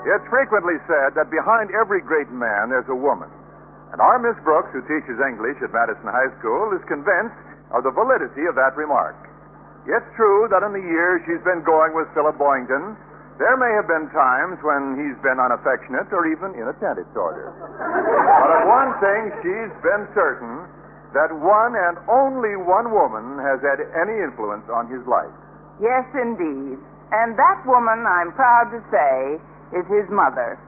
It's frequently said that behind every great man there's a woman. And our Miss Brooks, who teaches English at Madison High School, is convinced of the validity of that remark. It's true that in the years she's been going with Philip Boynton, there may have been times when he's been unaffectionate or even inattentive toward her. But of one thing she's been certain, that one and only one woman has had any influence on his life. Yes, indeed. And that woman, I'm proud to say, is his mother.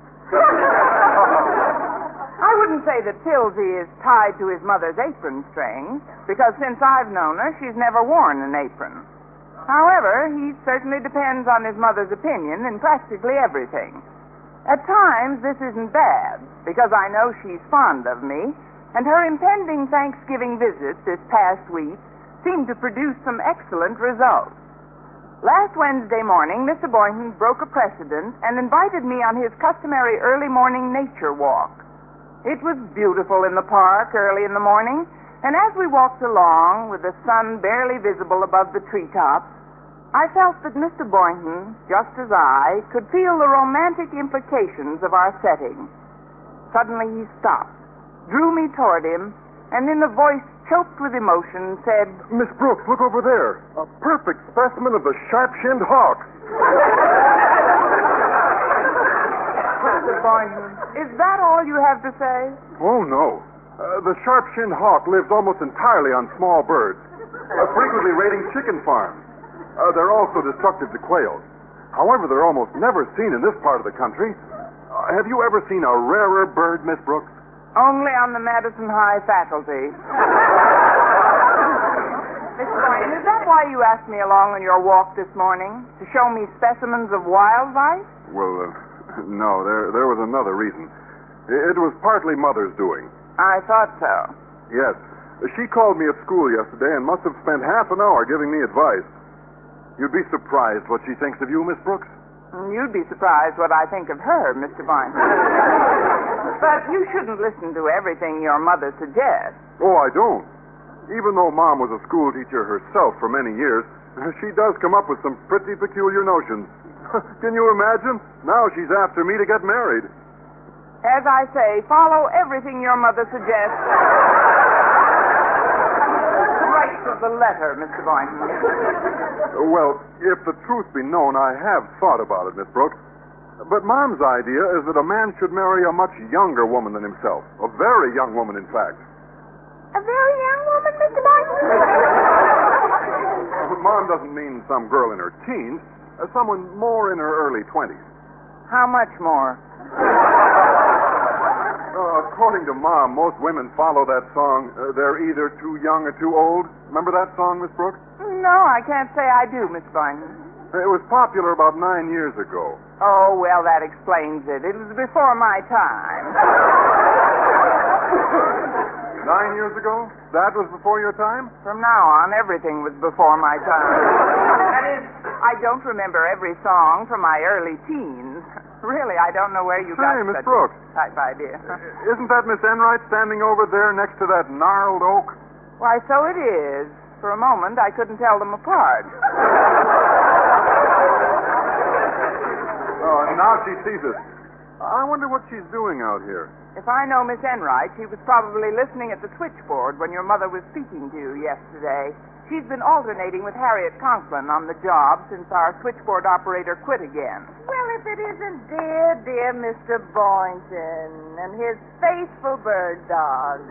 I wouldn't say that Pilsy is tied to his mother's apron strings, because since I've known her, she's never worn an apron. However, he certainly depends on his mother's opinion in practically everything. At times, this isn't bad, because I know she's fond of me, and her impending Thanksgiving visit this past week seemed to produce some excellent results. Last Wednesday morning, Mr. Boynton broke a precedent and invited me on his customary early morning nature walk. It was beautiful in the park early in the morning, and as we walked along, with the sun barely visible above the treetops, I felt that Mr. Boynton, just as I, could feel the romantic implications of our setting. Suddenly he stopped, drew me toward him, and in a voice choked with emotion said, Miss Brooks, look over there. A perfect specimen of the sharp-shinned hawk. Mr. Boynton, is that all you have to say? Oh, no. The sharp-shinned hawk lives almost entirely on small birds, frequently raiding chicken farms. They're also destructive to quails. However, they're almost never seen in this part of the country. Have you ever seen a rarer bird, Miss Brooks? Only on the Madison High faculty. Mr. Boynton, is that why you asked me along on your walk this morning? To show me specimens of wildlife? Well, no, there was another reason. It was partly Mother's doing. I thought so. Yes. She called me at school yesterday and must have spent half an hour giving me advice. You'd be surprised what she thinks of you, Miss Brooks. You'd be surprised what I think of her, Mr. Boynton. But you shouldn't listen to everything your mother suggests. Oh, I don't. Even though Mom was a school teacher herself for many years, she does come up with some pretty peculiar notions. Can you imagine? Now she's after me to get married. As I say, follow everything your mother suggests. Right to the letter, Mr. Boynton. Well, if the truth be known, I have thought about it, Miss Brooks. But Mom's idea is that a man should marry a much younger woman than himself. A very young woman, in fact. A very young woman, Mr. Boynton? Mom doesn't mean some girl in her teens. Someone more in her early 20s. How much more? According to Mom, most women follow that song, they're either too young or too old. Remember that song, Miss Brooks? No, I can't say I do, Miss Boynton. It was popular about 9 years ago. Oh, well, that explains it. It was before my time. 9 years ago? That was before your time? From now on, everything was before my time. That is, I don't remember every song from my early teens. Really, I don't know where you got Hey, Miss such Brooks. a type idea. Isn't that Miss Enright standing over there next to that gnarled oak? Why, so it is. For a moment, I couldn't tell them apart. Oh, and now she sees us. I wonder what she's doing out here. If I know Miss Enright, she was probably listening at the switchboard when your mother was speaking to you yesterday. She's been alternating with Harriet Conklin on the job since our switchboard operator quit again. Well, if it isn't dear Mr. Boynton and his faithful bird dog.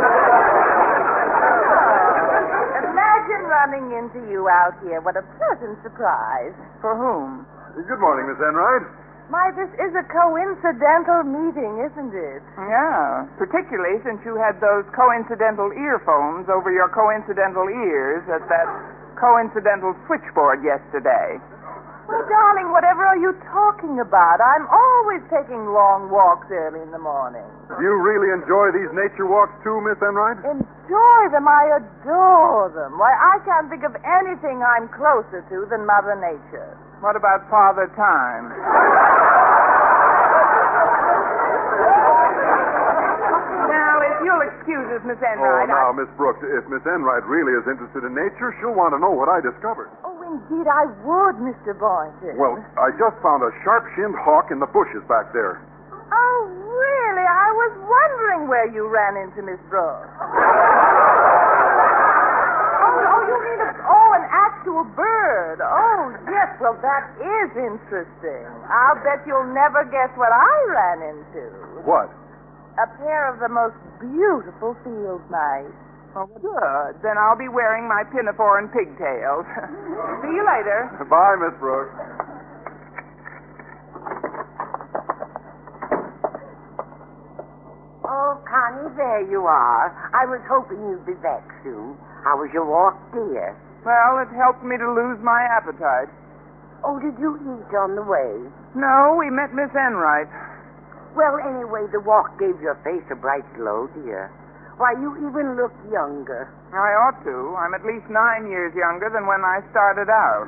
Imagine running into you out here. What a pleasant surprise. For whom? Good morning, Miss Enright. My, this is a coincidental meeting, isn't it? Yeah, particularly since you had those coincidental earphones over your coincidental ears at that coincidental switchboard yesterday. Well, darling, whatever are you talking about? I'm always taking long walks early in the morning. Do you really enjoy these nature walks too, Miss Enright? Enjoy them. I adore them. Why, I can't think of anything I'm closer to than Mother Nature. What about Father Time? Now, if you'll excuse us, Miss Enright. Oh, now, Miss Brooks, if Miss Enright really is interested in nature, she'll want to know what I discovered. Oh, we indeed I would, Mr. Boynton. Well, I just found a sharp-shinned hawk in the bushes back there. Oh, really? I was wondering where you ran into Miss Brooks. You mean an actual bird. Oh, yes. Well, that is interesting. I'll bet you'll never guess what I ran into. What? A pair of the most beautiful field mice. Oh, good. Then I'll be wearing my pinafore and pigtails. See you later. Bye, Miss Brooks. Oh, Connie, there you are. I was hoping you'd be back soon. How was your walk, dear? Well, it helped me to lose my appetite. Oh, did you eat on the way? No, we met Miss Enright. Well, anyway, the walk gave your face a bright glow, dear. Why, you even look younger. I ought to. I'm at least 9 years younger than when I started out.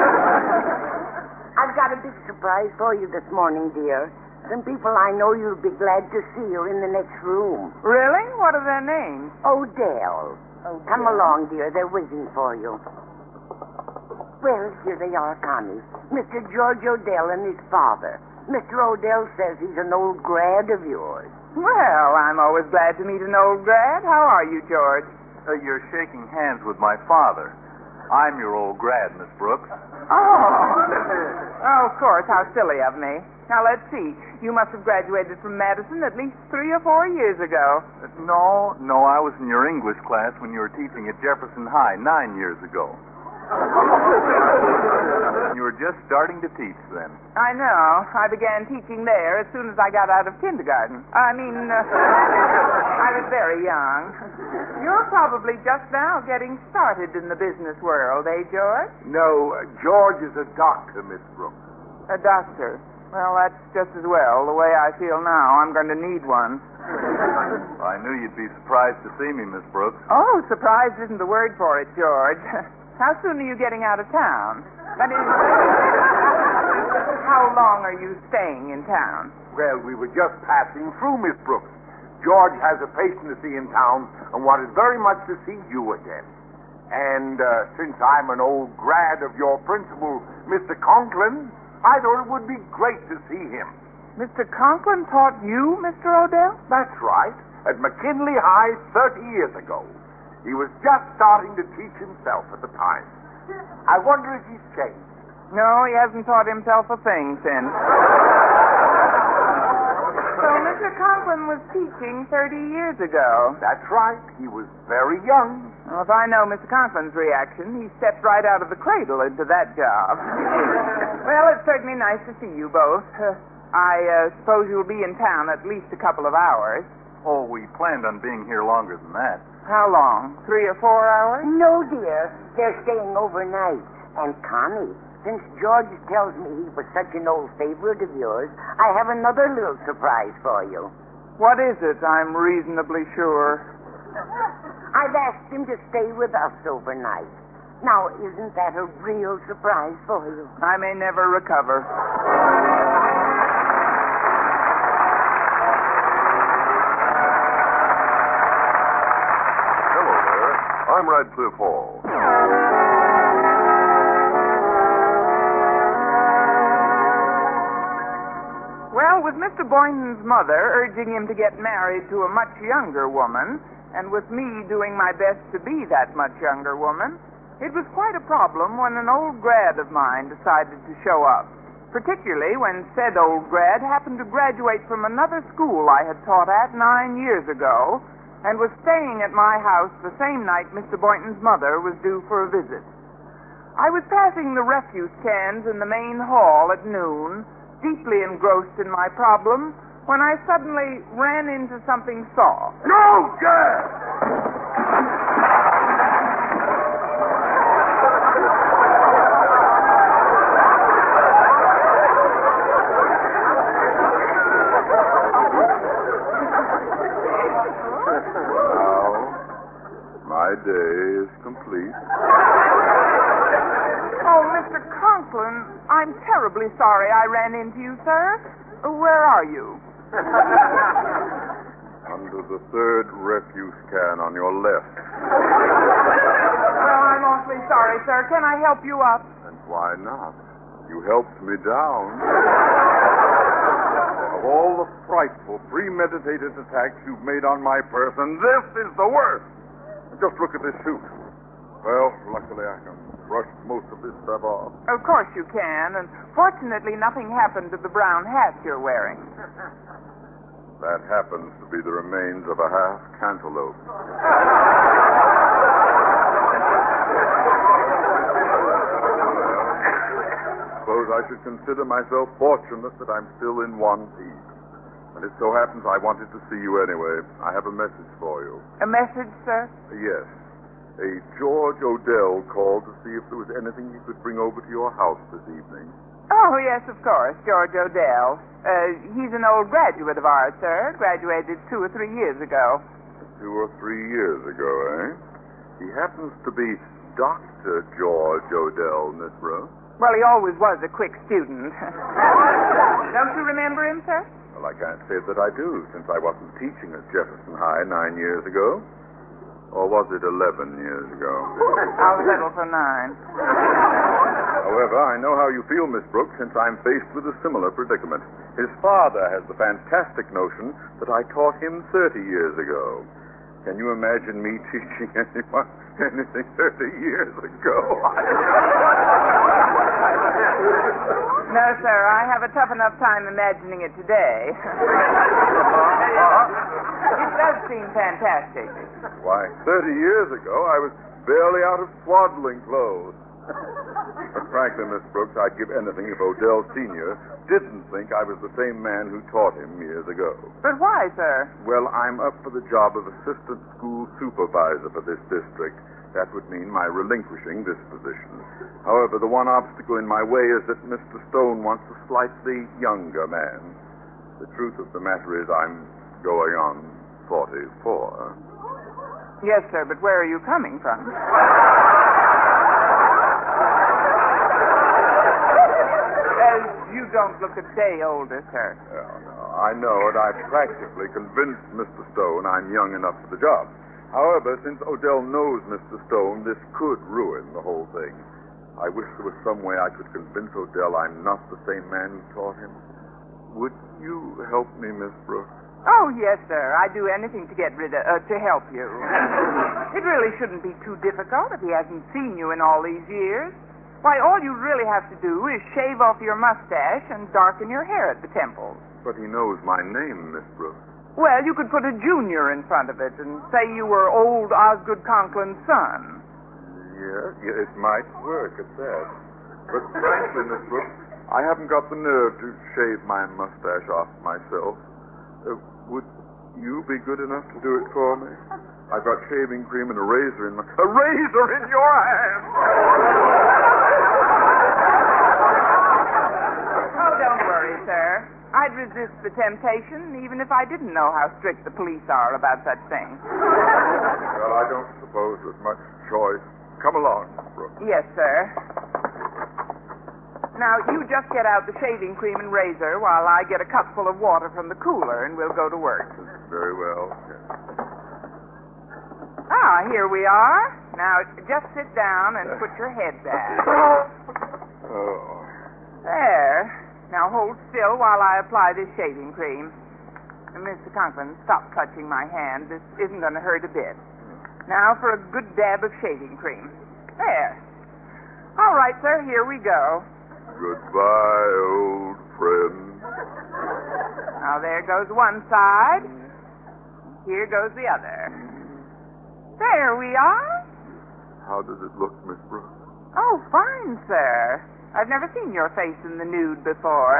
I've got a big surprise for you this morning, dear. Some people I know you'll be glad to see are in the next room. Really? What are their names? Odell. Come along, dear. They're waiting for you. Well, here they are, Connie. Mr. George Odell and his father. Mr. Odell says he's an old grad of yours. Well, I'm always glad to meet an old grad. How are you, George? You're shaking hands with my father. I'm your old grad, Miss Brooks. Oh, of course. How silly of me. Now, let's see. You must have graduated from Madison at least 3 or 4 years ago. No, I was in your English class when you were teaching at Jefferson High 9 years ago. You were just starting to teach then. I know. I began teaching there as soon as I got out of kindergarten. I was very young. You're probably just now getting started in the business world, eh, George? No, George is a doctor, Miss Brooks. A doctor. Well, that's just as well. The way I feel now, I'm going to need one. I knew you'd be surprised to see me, Miss Brooks. Oh, surprised isn't the word for it, George. How soon are you getting out of town? That is, how long are you staying in town? Well, we were just passing through, Miss Brooks. George has a patient to see in town and wanted very much to see you again. And since I'm an old grad of your principal, Mr. Conklin, I thought it would be great to see him. Mr. Conklin taught you, Mr. Odell? That's right. At McKinley High 30 years ago. He was just starting to teach himself at the time. I wonder if he's changed. No, he hasn't taught himself a thing since. So Mr. Conklin was teaching 30 years ago. That's right. He was very young. Well, if I know Mr. Conklin's reaction, he stepped right out of the cradle into that job. Well, it's certainly nice to see you both. I suppose you'll be in town at least a couple of hours. Oh, we planned on being here longer than that. How long? 3 or 4 hours? No, dear. They're staying overnight. And Connie, since George tells me he was such an old favorite of yours, I have another little surprise for you. What is it? I'm reasonably sure. I've asked him to stay with us overnight. Now, isn't that a real surprise for you? I may never recover. I'm Radcliffe Hall. Well, with Mr. Boynton's mother urging him to get married to a much younger woman, and with me doing my best to be that much younger woman, it was quite a problem when an old grad of mine decided to show up, particularly when said old grad happened to graduate from another school I had taught at 9 years ago, and was staying at my house the same night Mr. Boynton's mother was due for a visit. I was passing the refuse cans in the main hall at noon, deeply engrossed in my problem, when I suddenly ran into something soft. No, Gad! My day is complete. Oh, Mr. Conklin, I'm terribly sorry I ran into you, sir. Where are you? Under the third refuse can on your left. Well, I'm awfully sorry, sir. Can I help you up? And why not? You helped me down. Of all the frightful, premeditated attacks you've made on my person, this is the worst. Just look at this suit. Well, luckily I can brush most of this stuff off. Of course you can, and fortunately nothing happened to the brown hat you're wearing. That happens to be the remains of a half cantaloupe. Suppose I should consider myself fortunate that I'm still in one piece. And it so happens I wanted to see you anyway. I have a message for you. A message, sir? Yes. A George Odell called to see if there was anything he could bring over to your house this evening. Oh, yes, of course, George Odell. He's an old graduate of ours, sir. Graduated 2 or 3 years ago. 2 or 3 years ago, eh? He happens to be Dr. George Odell, Miss Brooks. Well, he always was a quick student. Don't you remember him, sir? Well, I can't say that I do, since I wasn't teaching at Jefferson High 9 years ago. Or was it 11 years ago? I'll settle for 9. However, I know how you feel, Miss Brooks, since I'm faced with a similar predicament. His father has the fantastic notion that I taught him 30 years ago. Can you imagine me teaching anyone anything 30 years ago? No, sir, I have a tough enough time imagining it today. It does seem fantastic. Why, 30 years ago, I was barely out of swaddling clothes. But frankly, Miss Brooks, I'd give anything if Odell Sr. didn't think I was the same man who taught him years ago. But why, sir? Well, I'm up for the job of assistant school supervisor for this district. That would mean my relinquishing this position. However, the one obstacle in my way is that Mr. Stone wants a slightly younger man. The truth of the matter is I'm going on 44. Yes, sir, but where are you coming from? You don't look a day older, sir. No, I know it. I've practically convinced Mr. Stone I'm young enough for the job. However, since Odell knows Mr. Stone, this could ruin the whole thing. I wish there was some way I could convince Odell I'm not the same man who taught him. Would you help me, Miss Brooks? Oh, yes, sir. I'd do anything to to help you. It really shouldn't be too difficult if he hasn't seen you in all these years. Why, all you really have to do is shave off your mustache and darken your hair at the temples. But he knows my name, Miss Brooks. Well, you could put a junior in front of it and say you were old Osgood Conklin's son. Yeah, it might work at that. But frankly, Miss Brooks, I haven't got the nerve to shave my mustache off myself. Would you be good enough to do it for me? I've got shaving cream and a razor in my... A razor in your hand! Oh, don't worry, sir. I'd resist the temptation even if I didn't know how strict the police are about such things. Well, I don't suppose there's much choice. Come along, Miss Brooks. Yes, sir. Now, you just get out the shaving cream and razor while I get a cup full of water from the cooler, and we'll go to work. Very well. Yes. Ah, here we are. Now, just sit down and put your head back. Oh. There. Now, hold still while I apply this shaving cream. Mr. Conklin, stop touching my hand. This isn't going to hurt a bit. Now for a good dab of shaving cream. There. All right, sir, here we go. Goodbye, old friend. Now, there goes one side. Here goes the other. There we are. How does it look, Miss Brooks? Oh, fine, sir. I've never seen your face in the nude before.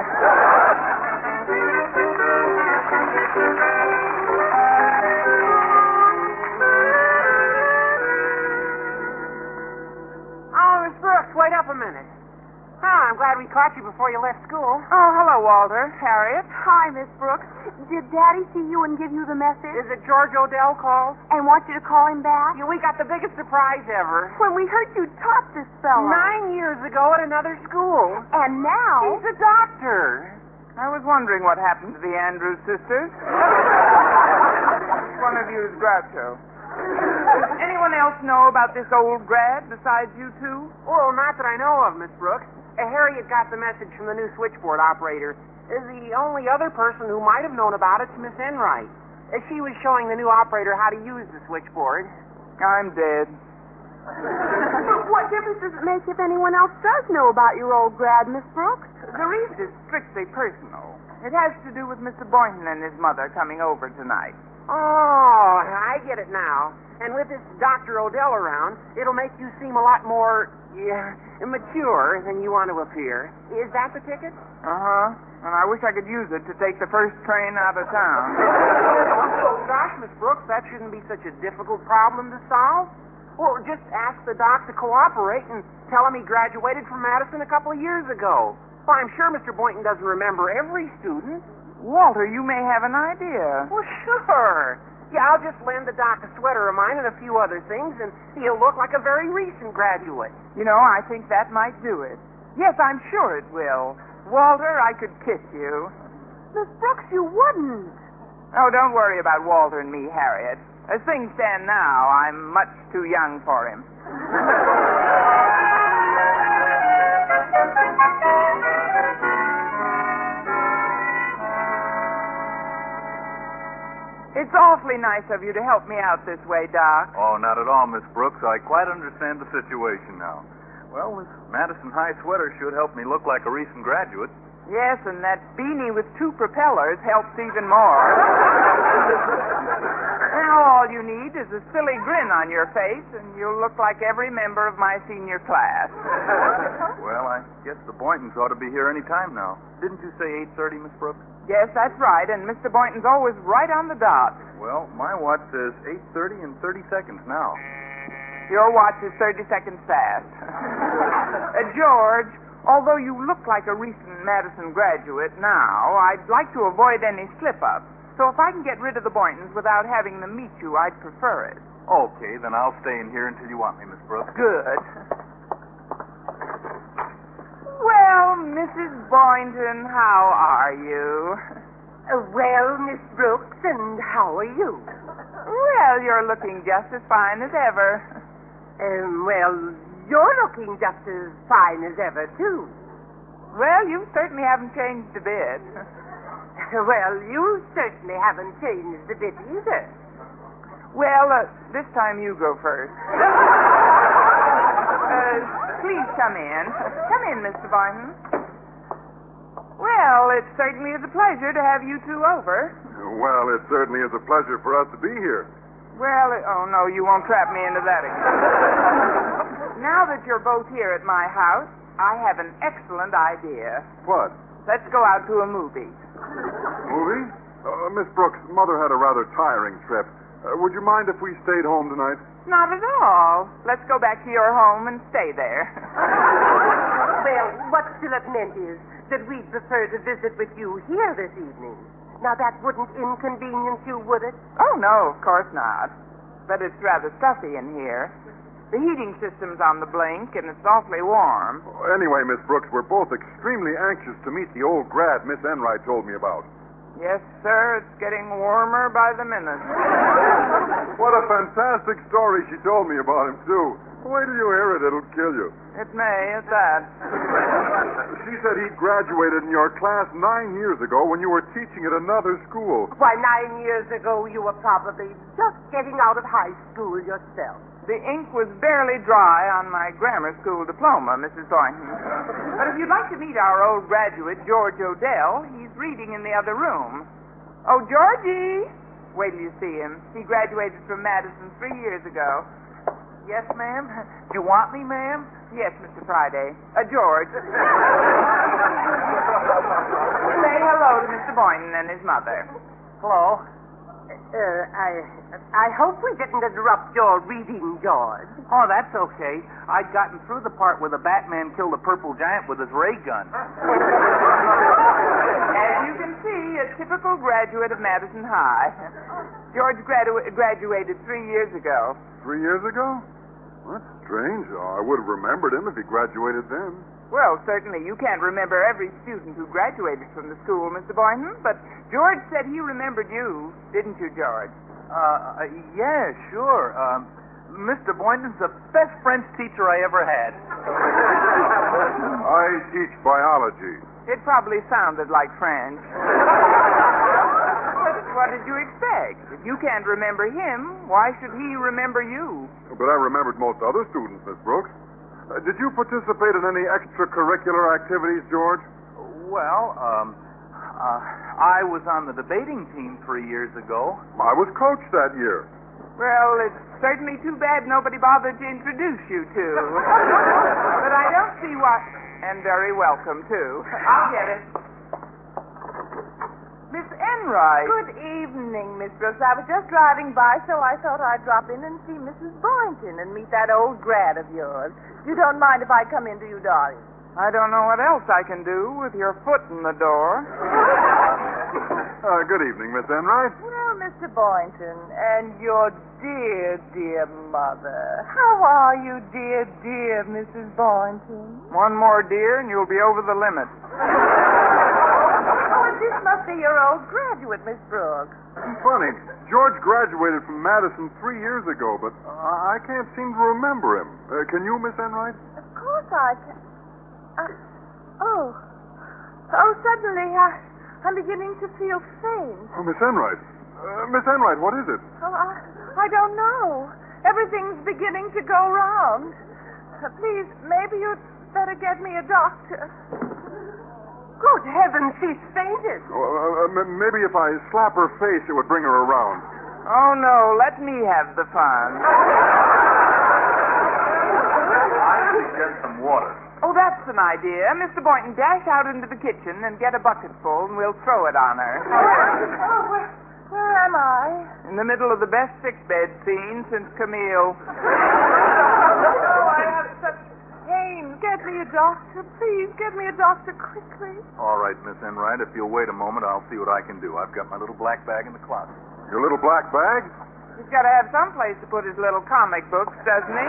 Oh, Miss Brooks, wait up a minute. Oh, I'm glad we caught you before you left school. Oh, hello, Walter. Harriet. Hi, Miss Brooks. Did Daddy see you and give you the message? Is it George Odell called? And want you to call him back? Yeah, we got the biggest surprise ever. When we heard you taught this fellow. 9 years ago at another school. And now... He's a doctor. I was wondering what happened to the Andrews sisters. One of you is Groucho. Anyway, anyone else know about this old grad besides you two? Oh, not that I know of, Miss Brooks. Harriet got the message from the new switchboard operator. The only other person who might have known about it's Miss Enright. She was showing the new operator how to use the switchboard. I'm dead. But what difference does it make if anyone else does know about your old grad, Miss Brooks? The reason is strictly personal. It has to do with Mr. Boynton and his mother coming over tonight. Oh, I get it now. And with this Dr. Odell around, it'll make you seem a lot more, mature than you want to appear. Is that the ticket? Uh-huh. And I wish I could use it to take the first train out of town. Oh, gosh, Miss Brooks, that shouldn't be such a difficult problem to solve. Well, just ask the doc to cooperate and tell him he graduated from Madison a couple of years ago. Well, I'm sure Mr. Boynton doesn't remember every student. Walter, you may have an idea. Well, sure. Yeah, I'll just lend the doc a sweater of mine and a few other things, and he'll look like a very recent graduate. You know, I think that might do it. Yes, I'm sure it will. Walter, I could kiss you. Miss Brooks, you wouldn't. Oh, don't worry about Walter and me, Harriet. As things stand now, I'm much too young for him. It's awfully nice of you to help me out this way, Doc. Oh, not at all, Miss Brooks. I quite understand the situation now. Well, this Madison High sweater should help me look like a recent graduate. Yes, and that beanie with 2 propellers helps even more. Now all you need is a silly grin on your face, and you'll look like every member of my senior class. Well, I guess the Boyntons ought to be here any time now. Didn't you say 8:30, Miss Brooks? Yes, that's right, and Mr. Boynton's always right on the dot. Well, my watch says 8:30 and 30 seconds now. Your watch is 30 seconds fast. George, although you look like a recent Madison graduate now, I'd like to avoid any slip-ups. So if I can get rid of the Boyntons without having them meet you, I'd prefer it. Okay, then I'll stay in here until you want me, Miss Brooks. Good. Well, Mrs. Boynton, how are you? Well, Miss Brooks, and how are you? Well, you're looking just as fine as ever. Well, you're looking just as fine as ever, too. Well, you certainly haven't changed a bit. Well, you certainly haven't changed a bit either. Well, this time you go first. Please come in. Come in, Mr. Boynton. Well, it certainly is a pleasure to have you two over. Well, it certainly is a pleasure for us to be here. Well, oh, no, you won't trap me into that again. Now that you're both here at my house, I have an excellent idea. What? Let's go out to a movie. Movie? Miss Brooks, Mother had a rather tiring trip. Would you mind if we stayed home tonight? Not at all. Let's go back to your home and stay there. Well, what Philip meant is that we'd prefer to visit with you here this evening. Now, that wouldn't inconvenience you, would it? Oh, no, of course not. But it's rather stuffy in here. The heating system's on the blink, and it's awfully warm. Anyway, Miss Brooks, we're both extremely anxious to meet the old grad Miss Enright told me about. Yes, sir, it's getting warmer by the minute. What a fantastic story she told me about him, too. Wait till you hear it, it'll kill you. It may, at that. She said he graduated in your class 9 years ago when you were teaching at another school. Why, 9 years ago, you were probably just getting out of high school yourself. The ink was barely dry on my grammar school diploma, Mrs. Boynton. But if you'd like to meet our old graduate, George Odell, he's reading in the other room. Oh, Georgie! Wait till you see him. He graduated from Madison 3 years ago. Yes, ma'am? Do you want me, ma'am? Yes, Mr. Friday. George. Say hello to Mr. Boynton and his mother. Hello. I hope we didn't interrupt your reading, George. Oh, that's okay. I'd gotten through the part where the Batman killed the purple giant with his ray gun. As you can see, a typical graduate of Madison High. George graduated 3 years ago. 3 years ago? Well, that's strange. I would have remembered him if he graduated then. Well, certainly you can't remember every student who graduated from the school, Mr. Boynton, but George said he remembered you, didn't you, George? Yeah, sure. Mr. Boynton's the best French teacher I ever had. I teach biology. It probably sounded like French. What did you expect? If you can't remember him, why should he remember you? But I remembered most other students, Miss Brooks. Did you participate in any extracurricular activities, George? Well, I was on the debating team 3 years ago. I was coach that year. Well, it's certainly too bad nobody bothered to introduce you to. But I don't see why... And very welcome, too. I'll get it. Miss Enright. Good evening, Miss Brooks. I was just driving by, so I thought I'd drop in and see Mrs. Boynton and meet that old grad of yours. You don't mind if I come in to you, darling? I don't know what else I can do with your foot in the door. Good evening, Miss Enright. Well, Mr. Boynton, and your dear, dear mother. How are you, dear, dear Mrs. Boynton? One more dear, and you'll be over the limit. Oh, and this must be your old graduate, Miss Brooks. Funny, George graduated from Madison 3 years ago, but I can't seem to remember him. Can you, Miss Enright? Of course I can. Suddenly I'm beginning to feel faint. Oh, Miss Enright. Miss Enright, what is it? Oh, I don't know. Everything's beginning to go round. Please, maybe you'd better get me a doctor. Good heavens, she's fainted. Maybe if I slap her face, it would bring her around. Oh, no, let me have the fun. I should get some water. Oh, that's an idea. Mr. Boynton, dash out into the kitchen and get a bucketful, and we'll throw it on her. Oh, where am I? In the middle of the best sickbed scene since Camille. Oh, I have such pain. Get me a doctor. Please, get me a doctor quickly. All right, Miss Enright, if you'll wait a moment, I'll see what I can do. I've got my little black bag in the closet. Your little black bag? He's got to have some place to put his little comic books, doesn't he?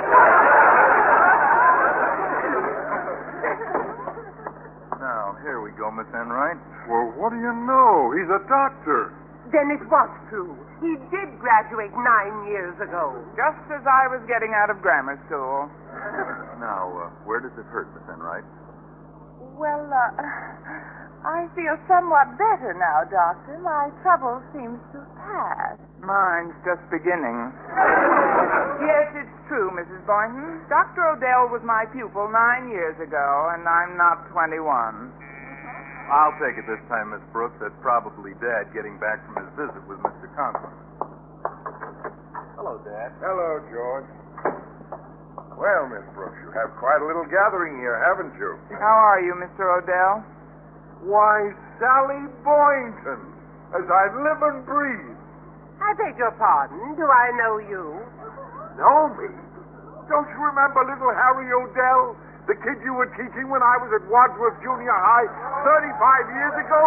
Now, here we go, Miss Enright. Well, what do you know? He's a doctor. Then it was true. He did graduate 9 years ago. Just as I was getting out of grammar school. Now, where does it hurt, Miss Enright? Well, I feel somewhat better now, Doctor. My trouble seems to have passed. Mine's just beginning. Yes, it's true, Mrs. Boynton. Dr. Odell was my pupil 9 years ago, and I'm not 21. I'll take it this time, Miss Brooks. That's probably Dad getting back from his visit with Mr. Conklin. Hello, Dad. Hello, George. Well, Miss Brooks, you have quite a little gathering here, haven't you? How are you, Mr. Odell? Why, Sally Boynton, as I live and breathe. I beg your pardon. Do I know you? Know me? Don't you remember little Harry Odell? The kid you were teaching when I was at Wadsworth Junior High 35 years ago?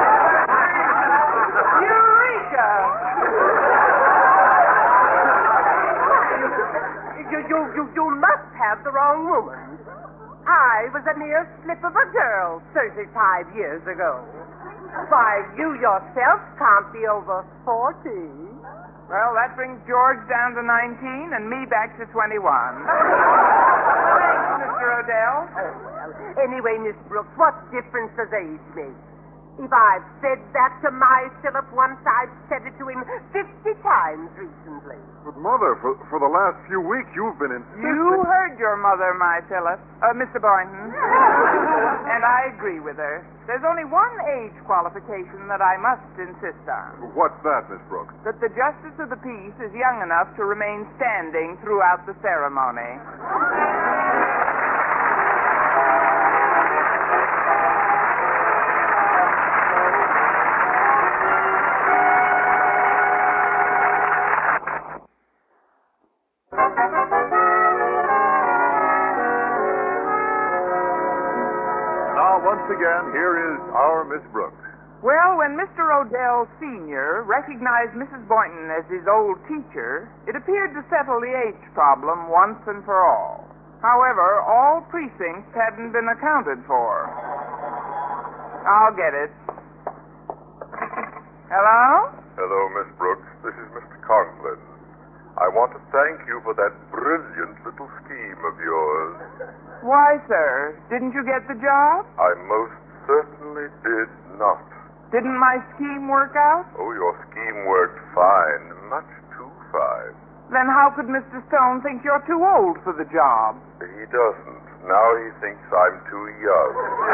Eureka! You must have the wrong woman. I was a mere slip of a girl 35 years ago. Why, you yourself can't be over 40. Well, that brings George down to 19 and me back to 21. Thanks, Mr. Odell. Oh, well. Anyway, Miss Brooks, what difference does age make? If I've said that to my Philip once, I've said it to him 50 times recently. But, Mother, for the last few weeks, you've been insisting... You heard your mother, my Philip. Mr. Boynton. And I agree with her. There's only one age qualification that I must insist on. What's that, Miss Brooks? That the Justice of the Peace is young enough to remain standing throughout the ceremony. Once again, here is our Miss Brooks. Well, when Mr. Odell Sr. recognized Mrs. Boynton as his old teacher, it appeared to settle the age problem once and for all. However, all precincts hadn't been accounted for. I'll get it. Hello? Hello, Miss Brooks. This is Mr. Conklin. I want to thank you for that brilliant little scheme of yours. Why, sir? Didn't you get the job? I most certainly did not. Didn't my scheme work out? Oh, your scheme worked fine. Much too fine. Then how could Mr. Stone think you're too old for the job? He doesn't. Now he thinks I'm too young.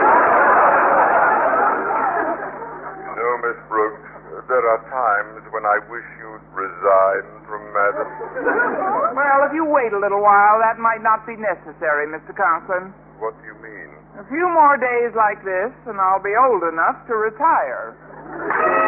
You know, Miss Brooks, there are times when I wish you'd resign from Madison. Well, if you wait a little while, that might not be necessary, Mr. Conklin. What do you mean? A few more days like this, and I'll be old enough to retire.